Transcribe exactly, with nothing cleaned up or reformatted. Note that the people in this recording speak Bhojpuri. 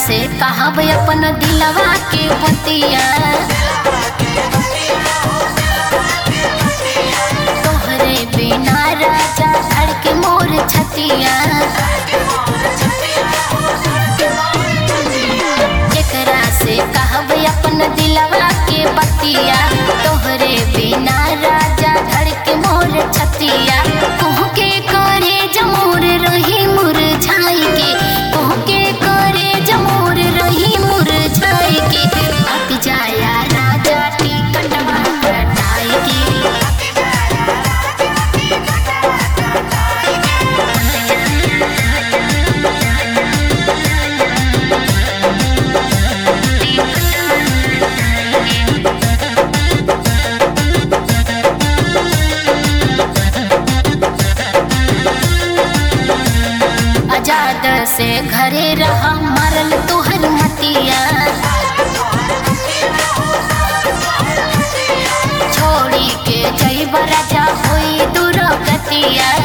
से कहब अपन दिलवा के बतिया, तोहरे बिना राजा धड़के मोर छतिया। एकरा से कहब अपन दिलवा के बतिया, तोहरे बिना राजा धड़के मोर छतिया। कोह के करे जमोर रही मुरझाई के, कोह के करे जमोर रही मुरझाई के। अक जाया राजा टिकटवा कटाई के, आजाद से घरे रहा मरल तोहर मतिया। छोड़ी के जइब राजा होई दुर्गतिया।